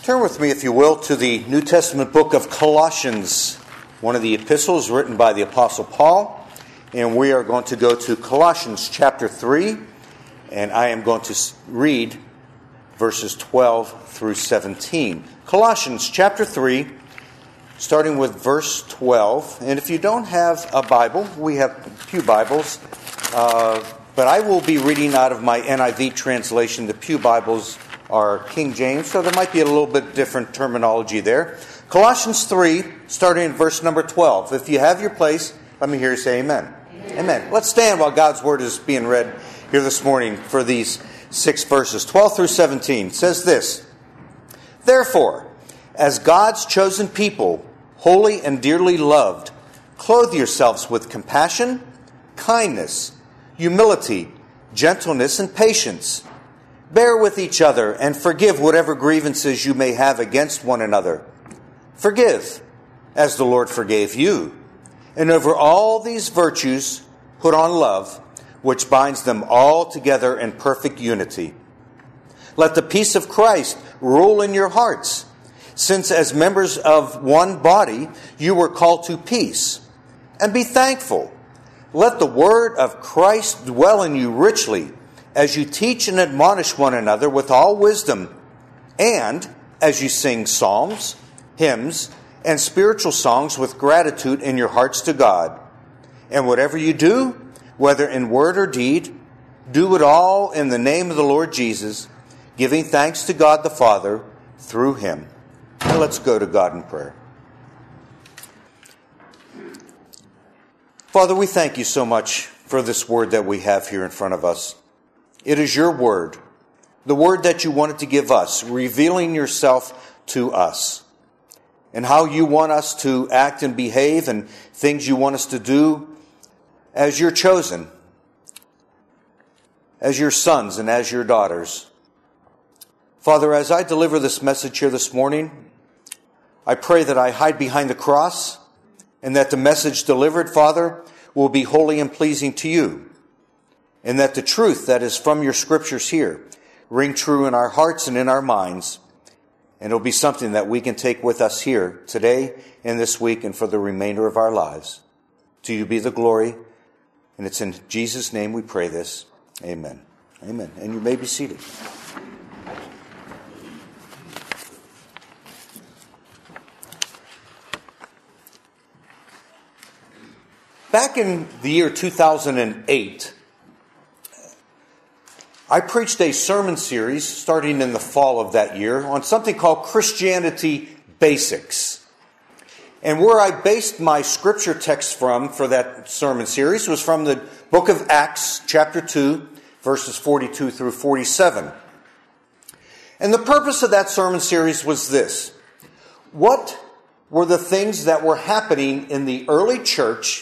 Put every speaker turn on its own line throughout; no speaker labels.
Turn with me, if you will, to the New Testament book of Colossians, one of the epistles written by the Apostle Paul. And we are going to go to Colossians chapter 3, and I am going to read verses 12 through 17. Colossians chapter 3, starting with verse 12. And if you don't have a Bible, we have Pew Bibles, but I will be reading out of my NIV translation. The Pew Bibles are King James, so there might be a little bit different terminology there. Colossians 3, starting in verse number 12. If you have your place, let me hear you say amen. Amen. Let's stand while God's Word is being read here this morning for these 6 verses. 12 through 17 says this: Therefore, as God's chosen people, holy and dearly loved, clothe yourselves with compassion, kindness, humility, gentleness, and patience. Bear with each other and forgive whatever grievances you may have against one another. Forgive, as the Lord forgave you. And over all these virtues, put on love, which binds them all together in perfect unity. Let the peace of Christ rule in your hearts, since as members of one body you were called to peace. And be thankful. Let the word of Christ dwell in you richly, as you teach and admonish one another with all wisdom, and as you sing psalms, hymns, and spiritual songs with gratitude in your hearts to God. And whatever you do, whether in word or deed, do it all in the name of the Lord Jesus, giving thanks to God the Father through him. And let's go to God in prayer. Father, we thank you so much for this word that we have here in front of us. It is your word, the word that you wanted to give us, revealing yourself to us, and how you want us to act and behave, and things you want us to do as your chosen, as your sons and as your daughters. Father, as I deliver this message here this morning, I pray that I hide behind the cross, and that the message delivered, Father, will be holy and pleasing to you. And that the truth that is from your scriptures here ring true in our hearts and in our minds. And it'll be something that we can take with us here today and this week and for the remainder of our lives. To you be the glory. And it's in Jesus' name we pray this. Amen. Amen. And you may be seated. Back in the year 2008, I preached a sermon series starting in the fall of that year on something called Christianity Basics. And where I based my scripture text from for that sermon series was from the book of Acts, chapter 2, verses 42 through 47. And the purpose of that sermon series was this: what were the things that were happening in the early church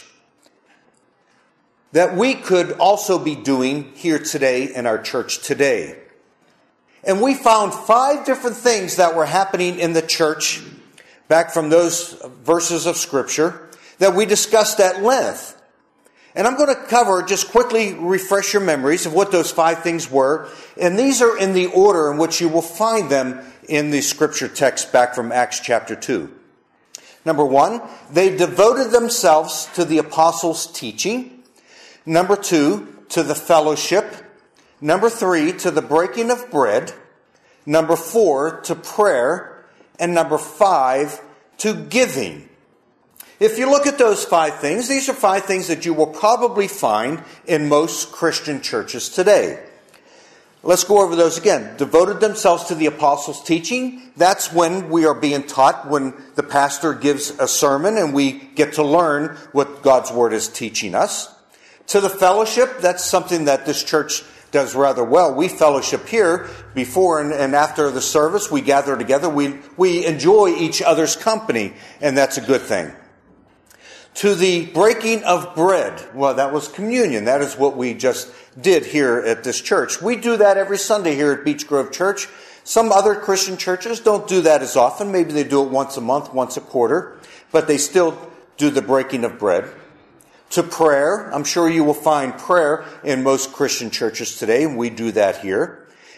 that we could also be doing here today in our church today? And we found 5 different things that were happening in the church back from those verses of Scripture that we discussed at length. And I'm going to cover, just quickly refresh your memories of what those 5 things were. And these are in the order in which you will find them in the Scripture text back from Acts chapter 2. Number 1, they devoted themselves to the apostles' teaching. Number 2, to the fellowship. Number 3, to the breaking of bread. Number 4, to prayer. And number 5, to giving. If you look at those 5 things, these are 5 things that you will probably find in most Christian churches today. Let's go over those again. Devoted themselves to the apostles' teaching. That's when we are being taught, when the pastor gives a sermon and we get to learn what God's Word is teaching us. To the fellowship, that's something that this church does rather well. We fellowship here before and after the service. We gather together. We enjoy each other's company, and that's a good thing. To the breaking of bread, well, that was communion. That is what we just did here at this church. We do that every Sunday here at Beech Grove Church. Some other Christian churches don't do that as often. Maybe they do it once a month, once a quarter, but they still do the breaking of bread. To prayer. I'm sure you will find prayer in most Christian churches today, and we do that here.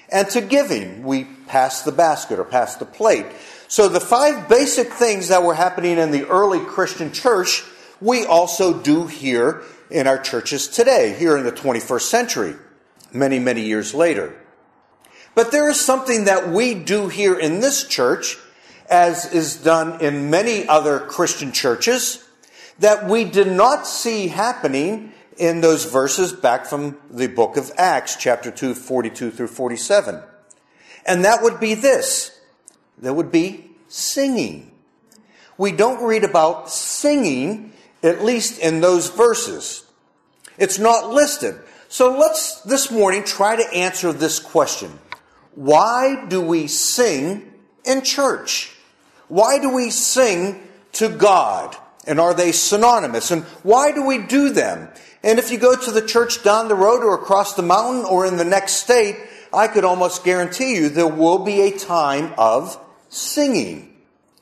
And to giving, we pass the basket or pass the plate. So the 5 basic things that were happening in the early Christian church, we also do here in our churches today, here in the 21st century, many, many years later. But there is something that we do here in this church, as is done in many other Christian churches, that we did not see happening in those verses back from the book of Acts, chapter 2, 42 through 47. And that would be this. That would be singing. We don't read about singing, at least in those verses. It's not listed. So let's, this morning, try to answer this question. Why do we sing in church? Why do we sing to God? And are they synonymous? And why do we do them? And if you go to the church down the road or across the mountain or in the next state, I could almost guarantee you there will be a time of singing.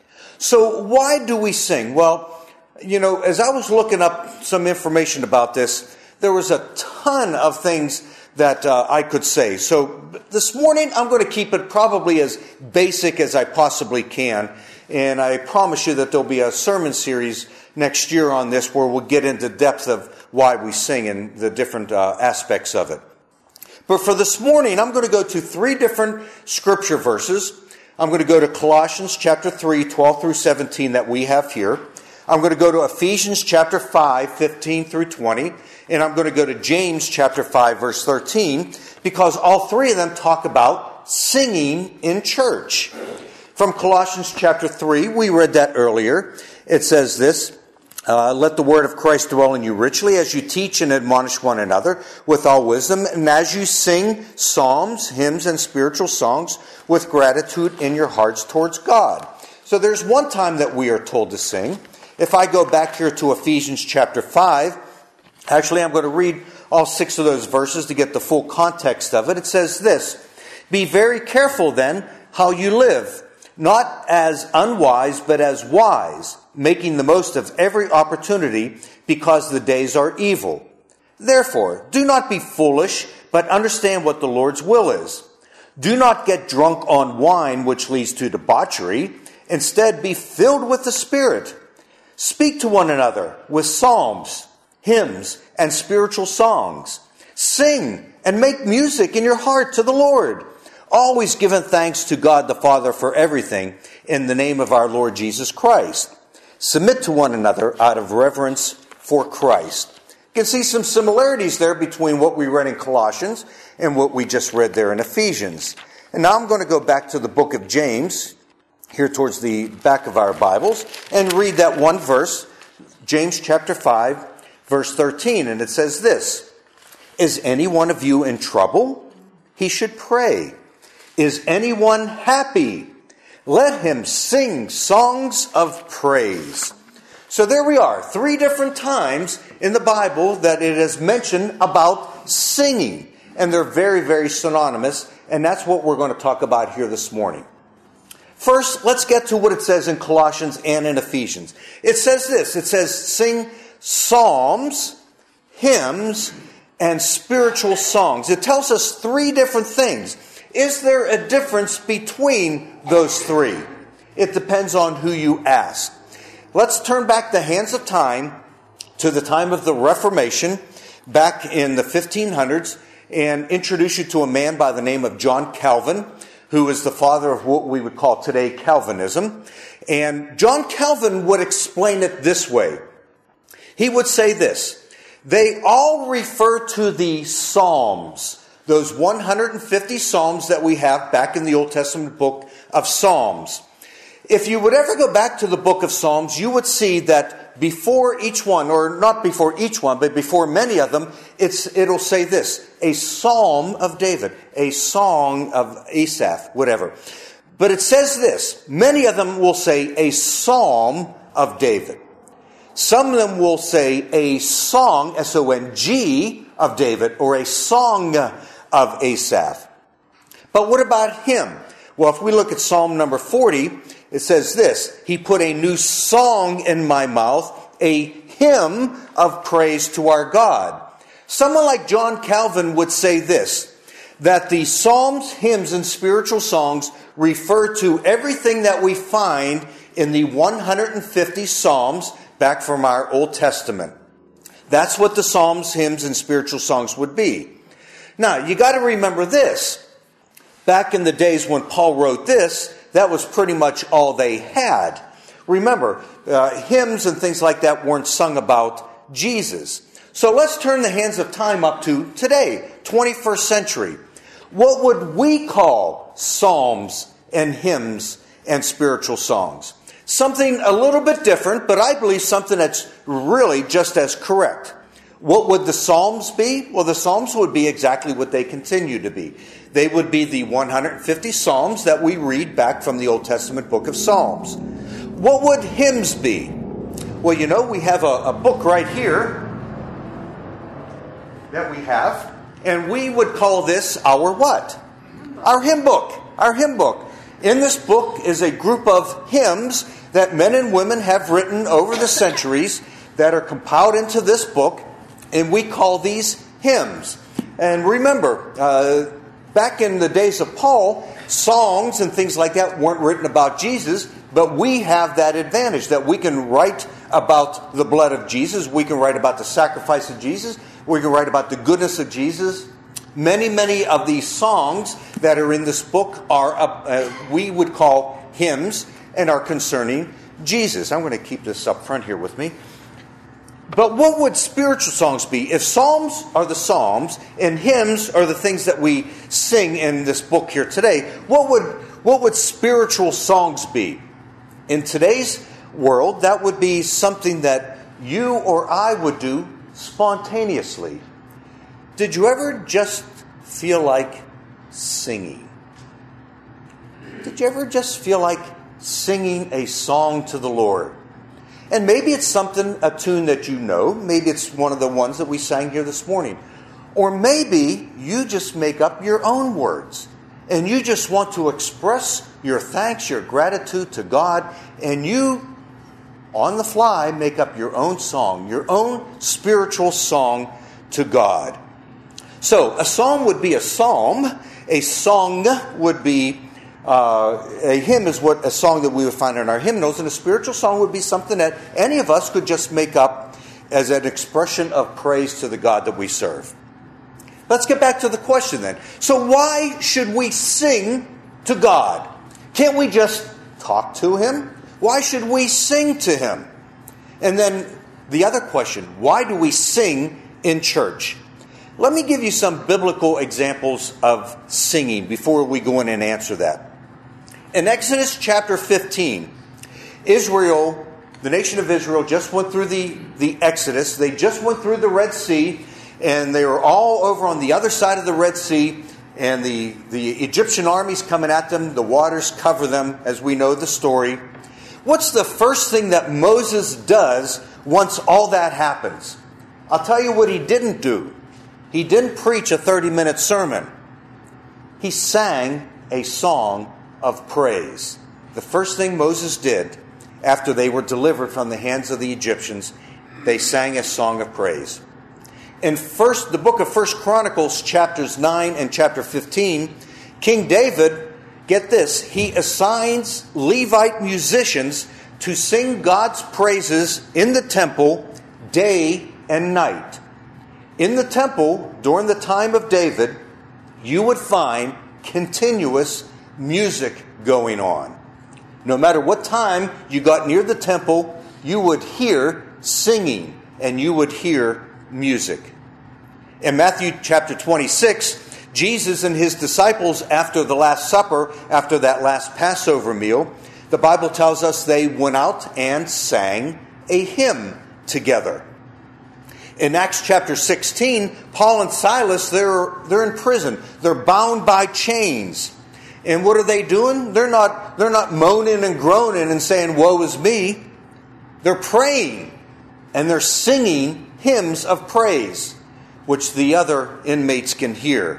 So why do we sing? Well, you know, as I was looking up some information about this, there was a ton of things that I could say. So this morning I'm going to keep it probably as basic as I possibly can. And I promise you that there'll be a sermon series next year on this where we'll get into depth of why we sing and the different aspects of it. But for this morning, I'm going to go to 3 different scripture verses. I'm going to go to Colossians chapter 3, 12 through 17 that we have here. I'm going to go to Ephesians chapter 5, 15 through 20. And I'm going to go to James chapter 5, verse 13, because all 3 of them talk about singing in church. From Colossians chapter 3, we read that earlier. It says this, let the word of Christ dwell in you richly as you teach and admonish one another with all wisdom, and as you sing psalms, hymns, and spiritual songs with gratitude in your hearts towards God. So there's one time that we are told to sing. If I go back here to Ephesians chapter 5, actually I'm going to read all 6 of those verses to get the full context of it. It says this, be very careful then how you live, not as unwise, but as wise, making the most of every opportunity, because the days are evil. Therefore, do not be foolish, but understand what the Lord's will is. Do not get drunk on wine, which leads to debauchery. Instead, be filled with the Spirit. Speak to one another with psalms, hymns, and spiritual songs. Sing and make music in your heart to the Lord, always giving thanks to God the Father for everything in the name of our Lord Jesus Christ. Submit to one another out of reverence for Christ. You can see some similarities there between what we read in Colossians and what we just read there in Ephesians. And now I'm going to go back to the book of James, here towards the back of our Bibles, and read that one verse, James chapter 5, verse 13. And it says this, is any one of you in trouble? He should pray. Is anyone happy? Let him sing songs of praise. So there we are, 3 different times in the Bible that it is mentioned about singing. And they're very, very synonymous. And that's what we're going to talk about here this morning. First, let's get to what it says in Colossians and in Ephesians. It says this, it says sing psalms, hymns, and spiritual songs. It tells us 3 different things. Is there a difference between those 3? It depends on who you ask. Let's turn back the hands of time to the time of the Reformation, back in the 1500s, and introduce you to a man by the name of John Calvin, who is the father of what we would call today Calvinism. And John Calvin would explain it this way. He would say this, they all refer to the Psalms, those 150 Psalms that we have back in the Old Testament book of Psalms. If you would ever go back to the book of Psalms, you would see that before each one, or not before each one, but before many of them, it'll say this, a Psalm of David, a song of Asaph, whatever. But it says this, many of them will say a Psalm of David. Some of them will say a song, S-O-N-G, of David, or a song of Asaph. But what about him? Well, if we look at Psalm number 40, it says this, he put a new song in my mouth, a hymn of praise to our God. Someone like John Calvin would say this, that the psalms, hymns, and spiritual songs refer to everything that we find in the 150 psalms back from our Old Testament. That's what the psalms, hymns, and spiritual songs would be. Now, you got to remember this. Back in the days when Paul wrote this, that was pretty much all they had. Remember, hymns and things like that weren't sung about Jesus. So let's turn the hands of time up to today, 21st century. What would we call psalms and hymns and spiritual songs? Something a little bit different, but I believe something that's really just as correct. What would the psalms be? Well, the psalms would be exactly what they continue to be. They would be the 150 psalms that we read back from the Old Testament book of Psalms. What would hymns be? Well, you know, we have a book right here that we have, and we would call this our what? Our hymn book. Our hymn book. In this book is a group of hymns that men and women have written over the centuries that are compiled into this book, and we call these hymns. And remember, back in the days of Paul, songs and things like that weren't written about Jesus, but we have that advantage that we can write about the blood of Jesus, we can write about the sacrifice of Jesus, we can write about the goodness of Jesus. Many of these songs that are in this book are, we would call hymns and are concerning Jesus. I'm going to keep this up front here with me. But what would spiritual songs be? If psalms are the psalms and hymns are the things that we sing in this book here today, what would spiritual songs be? In today's world, that would be something that you or I would do spontaneously. Did you ever just feel like singing? Did you ever just feel like singing a song to the Lord? And maybe it's a tune that you know. Maybe it's one of the ones that we sang here this morning. Or maybe you just make up your own words. And you just want to express your thanks, your gratitude to God. And you, on the fly, make up your own song, your own spiritual song to God. So, a psalm would be a psalm. A song would be, a hymn is what a song that we would find in our hymnals. And a spiritual song would be something that any of us could just make up as an expression of praise to the God that we serve. Let's get back to the question then. So why should we sing to God? Can't we just talk to Him? Why should we sing to Him? And then the other question, why do we sing in church? Let me give you some biblical examples of singing before we go in and answer that. In Exodus chapter 15, Israel, the nation of Israel, just went through the Exodus. They just went through the Red Sea, and they were all over on the other side of the Red Sea, and the Egyptian armies coming at them. The waters cover them, as we know the story. What's the first thing that Moses does once all that happens? I'll tell you what he didn't do. He didn't preach a 30-minute sermon. He sang a song of praise. The first thing Moses did after they were delivered from the hands of the Egyptians, they sang a song of praise. In the book of 1 Chronicles, chapters 9 and chapter 15, King David, get this, he assigns Levite musicians to sing God's praises in the temple day and night. In the temple, during the time of David, you would find continuous music going on. No matter what time you got near the temple, you would hear singing and you would hear music. In Matthew chapter 26, Jesus and his disciples, after the Last Supper, after that last Passover meal, the Bible tells us they went out and sang a hymn together. In Acts chapter 16, Paul and Silas, they're in prison. They're bound by chains. And what are they doing? They're not moaning and groaning and saying, "Woe is me." They're praying and they're singing hymns of praise, which the other inmates can hear.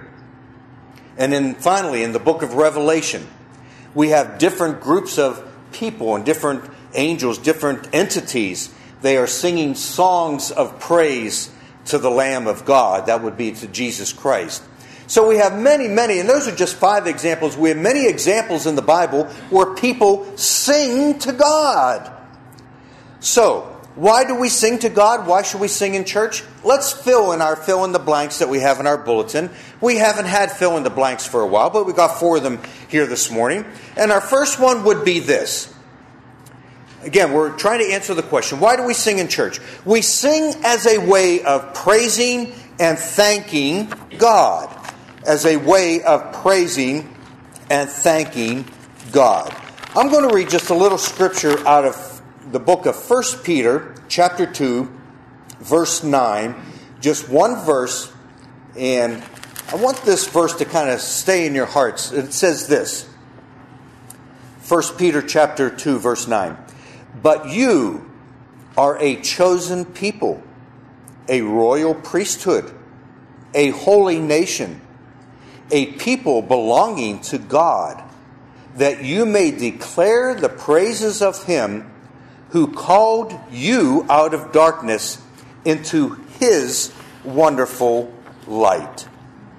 And then finally, in the book of Revelation, we have different groups of people and different angels, different entities. They are singing songs of praise to the Lamb of God. That would be to Jesus Christ. So we have many, and those are just 5 examples. We have many examples in the Bible where people sing to God. So, why do we sing to God? Why should we sing in church? Let's fill in the blanks that we have in our bulletin. We haven't had fill in the blanks for a while, but we got 4 of them here this morning. And our first one would be this. Again, we're trying to answer the question, why do we sing in church? We sing as a way of praising and thanking God. As a way of praising and thanking God. I'm going to read just a little scripture out of the book of 1 Peter, chapter 2, verse 9. Just one verse, and I want this verse to kind of stay in your hearts. It says this, 1 Peter chapter 2, verse 9. But you are a chosen people, a royal priesthood, a holy nation, a people belonging to God, that you may declare the praises of Him who called you out of darkness into His wonderful light.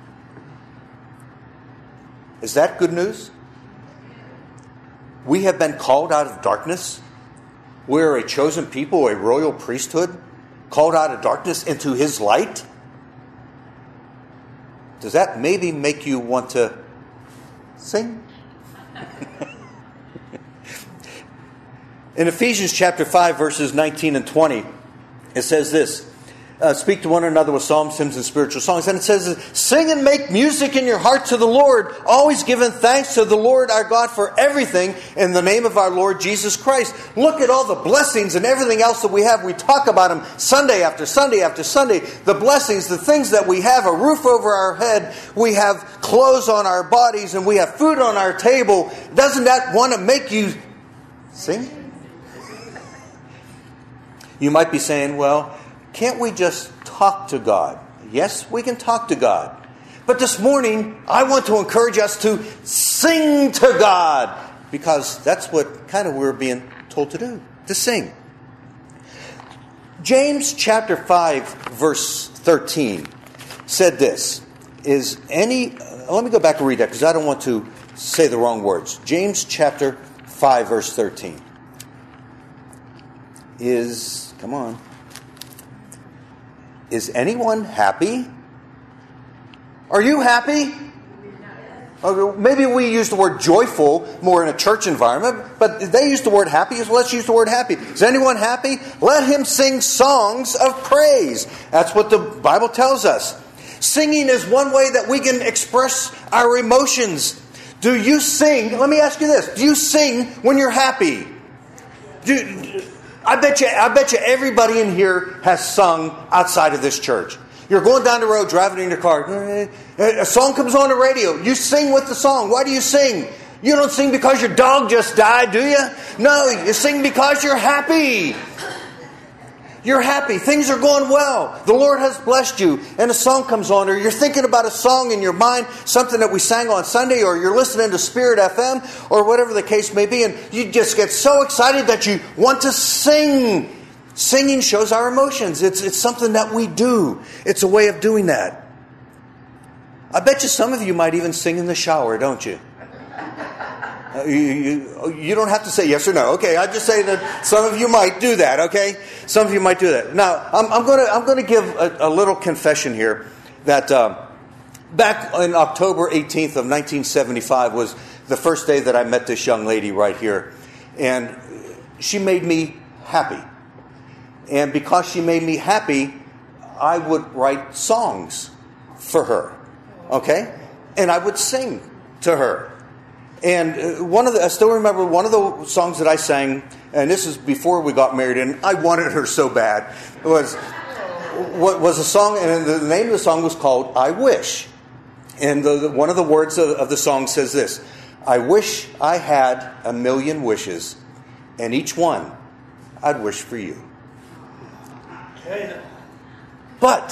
Is that good news? We have been called out of darkness. We're a chosen people, a royal priesthood, called out of darkness into His light. Does that maybe make you want to sing? In Ephesians chapter 5, verses 19 and 20, it says this, speak to one another with psalms, hymns, and spiritual songs. And it says, sing and make music in your heart to the Lord, always giving thanks to the Lord our God for everything in the name of our Lord Jesus Christ. Look at all the blessings and everything else that we have. We talk about them Sunday after Sunday after Sunday. The blessings, the things that we have, a roof over our head, we have clothes on our bodies, and we have food on our table. Doesn't that want to make you sing? You might be saying, well, can't we just talk to God? Yes, we can talk to God. But this morning, I want to encourage us to sing to God. Because that's what kind of we're being told to do. To sing. James chapter 5, verse 13 said this. Let me go back and read that because I don't want to say the wrong words. James chapter 5, verse 13 come on. Is anyone happy? Are you happy? Maybe we use the word joyful more in a church environment, but they use the word happy, so let's use the word happy. Is anyone happy? Let him sing songs of praise. That's what the Bible tells us. Singing is one way that we can express our emotions. Do you sing? Let me ask you this. Do you sing when you're happy? I bet you everybody in here has sung outside of this church. You're going down the road, driving in your car. A song comes on the radio. You sing with the song. Why do you sing? You don't sing because your dog just died, do you? No, you sing because you're happy. You're happy. Things are going well. The Lord has blessed you. And a song comes on, or you're thinking about a song in your mind, something that we sang on Sunday, or you're listening to Spirit FM, or whatever the case may be, and you just get so excited that you want to sing. Singing shows our emotions. It's something that we do. It's a way of doing that. I bet you some of you might even sing in the shower, don't you? You don't have to say yes or no. Okay, I just say that some of you might do that. Okay, some of you might do that. Now, I'm going to give a little confession here. That back on October 18th of 1975 was the first day that I met this young lady right here, and she made me happy. And because she made me happy, I would write songs for her. Okay, and I would sing to her. And I still remember one of the songs that I sang, and this is before we got married, and I wanted her so bad. It was a song, and the name of the song was called "I Wish." And one of the words of the song says this: "I wish I had a million wishes, and each one I'd wish for you." But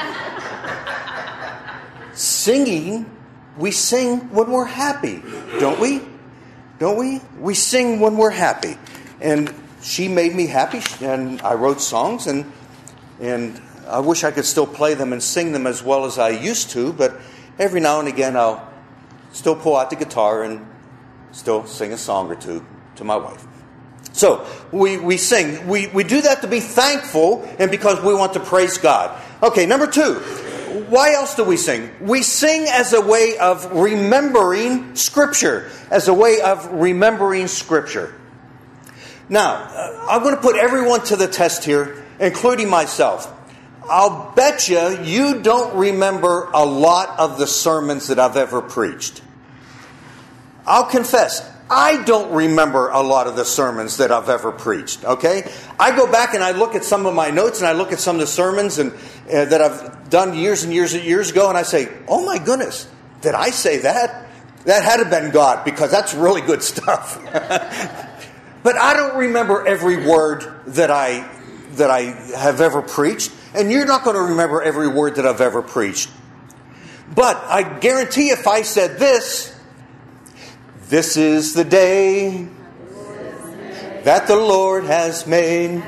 singing. We sing when we're happy, don't we? Don't we? We sing when we're happy. And she made me happy, and I wrote songs, and I wish I could still play them and sing them as well as I used to, but every now and again I'll still pull out the guitar and still sing a song or two to my wife. So we sing. We do that to be thankful and because we want to praise God. Okay, number 2. Why else do we sing? We sing as a way of remembering Scripture. As a way of remembering Scripture. Now, I'm going to put everyone to the test here, including myself. I'll bet you don't remember a lot of the sermons that I've ever preached. I'll confess, I don't remember a lot of the sermons that I've ever preached, okay? I go back and I look at some of my notes and I look at some of the sermons that I've done years and years and years ago, and I say, oh my goodness, did I say that? That had to have been God, because that's really good stuff. But I don't remember every word that I have ever preached. And you're not going to remember every word that I've ever preached. But I guarantee if I said this is the day that the Lord has made.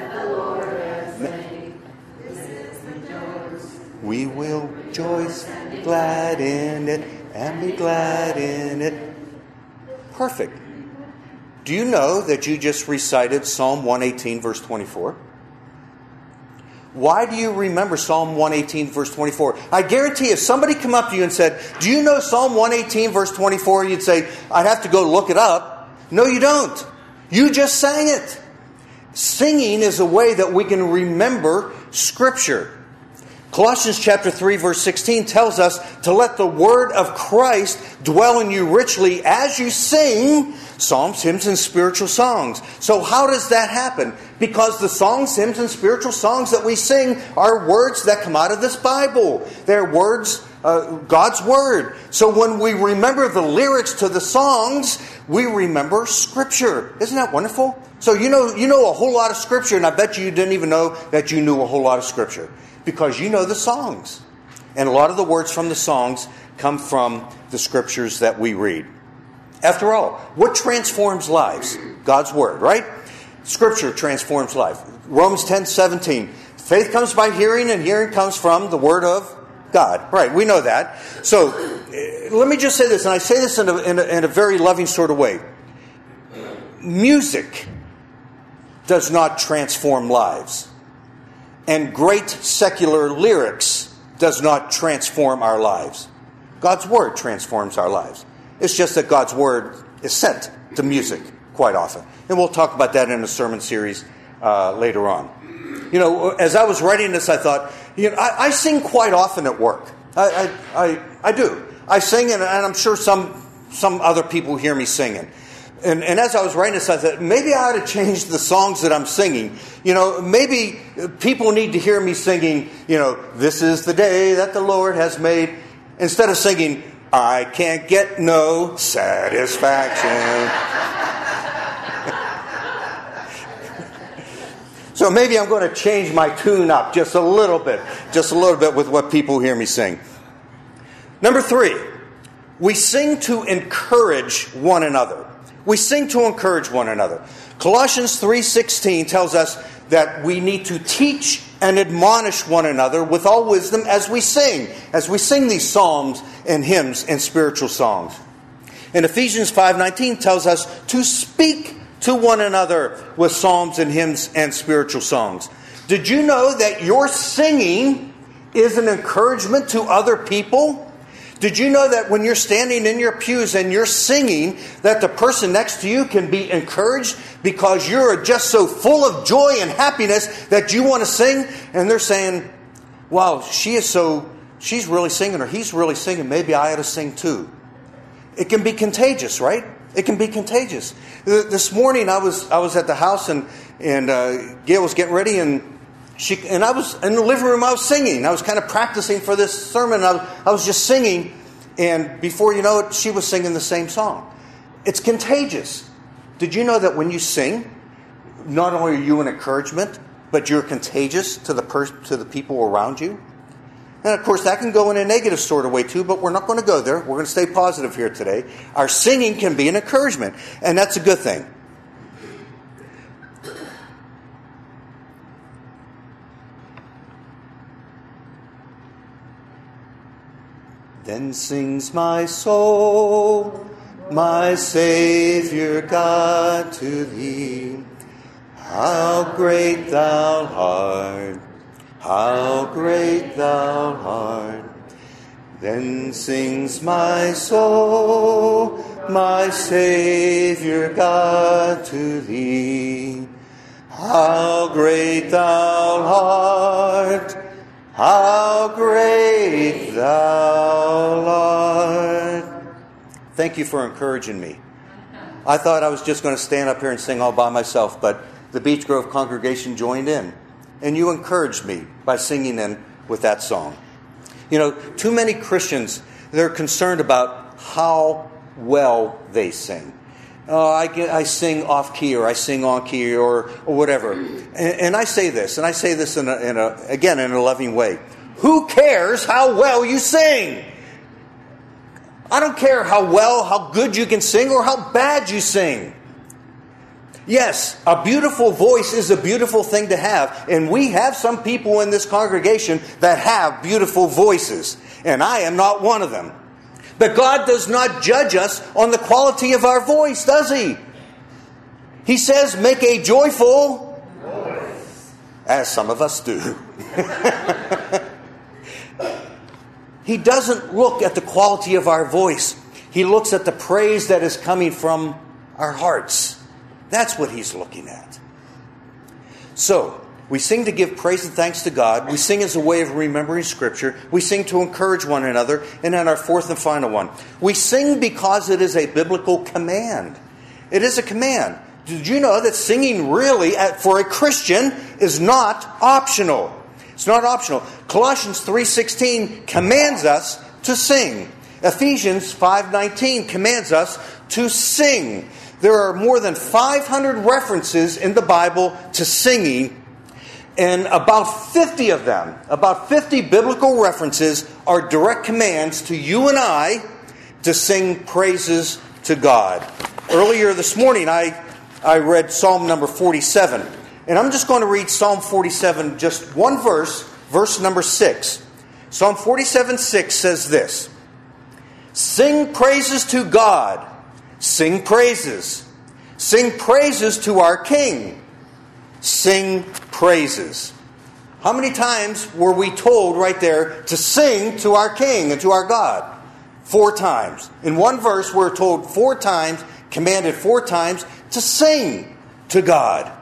We will rejoice, be glad in it, and be glad in it. Perfect. Do you know that you just recited Psalm 118, verse 24? Why do you remember Psalm 118, verse 24? I guarantee if somebody come up to you and said, do you know Psalm 118, verse 24? You'd say, I'd have to go look it up. No, you don't. You just sang it. Singing is a way that we can remember Scripture. Colossians chapter 3, verse 16 tells us to let the word of Christ dwell in you richly as you sing psalms, hymns, and spiritual songs. So how does that happen? Because the songs, hymns, and spiritual songs that we sing are words that come out of this Bible. They're words, God's Word. So when we remember the lyrics to the songs, we remember Scripture. Isn't that wonderful? So you know a whole lot of Scripture, and I bet you didn't even know that you knew a whole lot of Scripture. Because you know the songs. And a lot of the words from the songs come from the Scriptures that we read. After all, what transforms lives? God's Word, right? Scripture transforms life. Romans 10:17. Faith comes by hearing, and hearing comes from the Word of God. Right, we know that. So, let me just say this, and I say this in a very loving sort of way. Music does not transform lives. And great secular lyrics does not transform our lives. God's Word transforms our lives. It's just that God's Word is sent to music quite often. And we'll talk about that in a sermon series later on. You know, as I was writing this, I thought, I sing quite often at work. I do. I sing, and I'm sure some other people hear me singing. And as I was writing this, I thought, maybe I ought to change the songs that I'm singing. Maybe people need to hear me singing, this is the day that the Lord has made. Instead of singing, I can't get no satisfaction. So maybe I'm going to change my tune up just a little bit with what people hear me sing. Number 3, we sing to encourage one another. We sing to encourage one another. Colossians 3:16 tells us that we need to teach and admonish one another with all wisdom as we sing these psalms and hymns and spiritual songs. And Ephesians 5:19 tells us to speak to one another with psalms and hymns and spiritual songs. Did you know that your singing is an encouragement to other people? Did you know that when you're standing in your pews and you're singing, that the person next to you can be encouraged because you're just so full of joy and happiness that you want to sing? And they're saying, wow, she's really singing, or he's really singing. Maybe I ought to sing too. It can be contagious, right? It can be contagious. This morning I was at the house and Gail was getting ready and I was in the living room. I was singing. I was kind of practicing for this sermon. I was just singing, and before you know it, she was singing the same song. It's contagious. Did you know that when you sing, not only are you an encouragement, but you're contagious to the people around you? And of course, that can go in a negative sort of way too, but we're not going to go there. We're going to stay positive here today. Our singing can be an encouragement, and that's a good thing. Then sings my soul, my Savior God, to thee. How great thou art, how great thou art. Then sings my soul, my Savior God, to thee. How great thou art, how great thou art. Thank you for encouraging me. I thought I was just going to stand up here and sing all by myself, but the Beech Grove congregation joined in. And you encouraged me by singing in with that song. You know, too many Christians, they're concerned about how well they sing. I sing off key, or I sing on key, or whatever. And I say this, in a loving way. Who cares how well you sing? I don't care how good you can sing, or how bad you sing. Yes, a beautiful voice is a beautiful thing to have. And we have some people in this congregation that have beautiful voices. And I am not one of them. But God does not judge us on the quality of our voice, does He? He says, make a joyful voice. As some of us do. He doesn't look at the quality of our voice. He looks at the praise that is coming from our hearts. That's what He's looking at. So, we sing to give praise and thanks to God. We sing as a way of remembering Scripture. We sing to encourage one another. And then our fourth and final one. We sing because it is a biblical command. It is a command. Did you know that singing really, for a Christian, is not optional? It's not optional. Colossians 3:16 commands us to sing. Ephesians 5:19 commands us to sing. There are more than 500 references in the Bible to singing, and about 50 of them, about 50 biblical references, are direct commands to you and I to sing praises to God. Earlier this morning, I read Psalm number 47, and I'm just going to read Psalm 47, just one verse, verse number 6. Psalm 47:6 says this: Sing praises to God. Sing praises. Sing praises to our King. Sing praises. How many times were we told right there to sing to our King and to our God? 4 times. In one verse, we're told 4 times, commanded 4 times, to sing to God.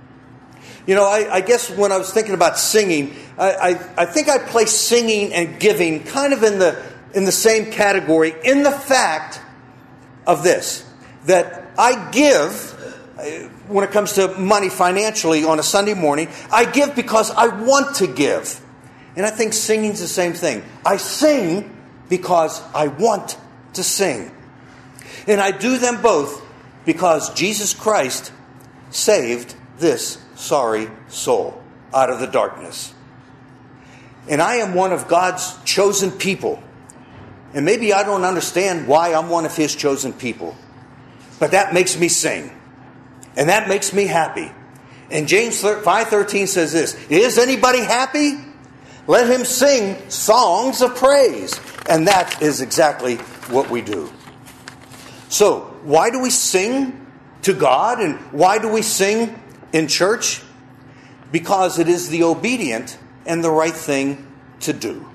You know, I guess when I was thinking about singing, I think I place singing and giving kind of in the same category, in the fact of this, that I give, when it comes to money financially on a Sunday morning, I give because I want to give. And I think singing's the same thing. I sing because I want to sing. And I do them both because Jesus Christ saved this sorry soul out of the darkness. And I am one of God's chosen people. And maybe I don't understand why I'm one of His chosen people. But that makes me sing. And that makes me happy. And James 5:13 says this: Is anybody happy? Let him sing songs of praise. And that is exactly what we do. So, why do we sing to God? And why do we sing in church? Because it is the obedient and the right thing to do.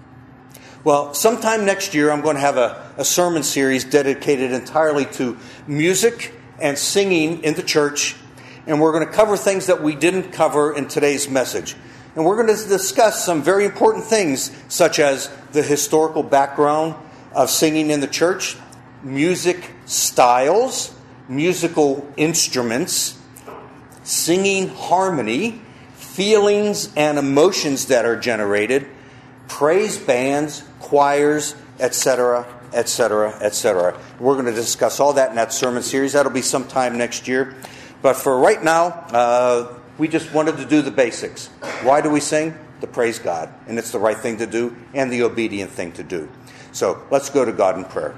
Well, sometime next year, I'm going to have a sermon series dedicated entirely to music and singing in the church. And we're going to cover things that we didn't cover in today's message. And we're going to discuss some very important things, such as the historical background of singing in the church, music styles, musical instruments, singing harmony, feelings and emotions that are generated, praise bands, choirs, etc., etc., etc. We're going to discuss all that in that sermon series. That'll be sometime next year. But for right now, we just wanted to do the basics. Why do we sing? To praise God. And it's the right thing to do and the obedient thing to do. So let's go to God in prayer.